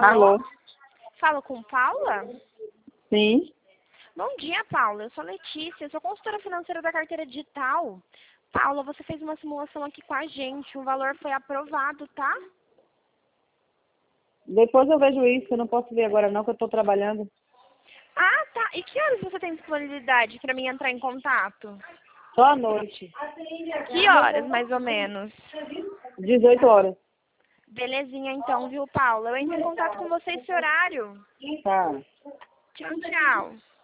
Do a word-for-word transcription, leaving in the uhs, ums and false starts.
Alô? Alô? Falo com Paula? Sim. Bom dia, Paula. Eu sou Letícia, eu sou consultora financeira da carteira digital. Paula, você fez uma simulação aqui com a gente, o valor foi aprovado, tá? Depois eu vejo isso, eu não posso ver agora não, que eu estou trabalhando. Ah, tá. E que horas você tem disponibilidade para mim entrar em contato? Só à noite. Que horas, mais ou menos? dezoito horas. Belezinha então, viu, Paula? Eu entro em contato com você esse horário. Tá. Tchau, tchau.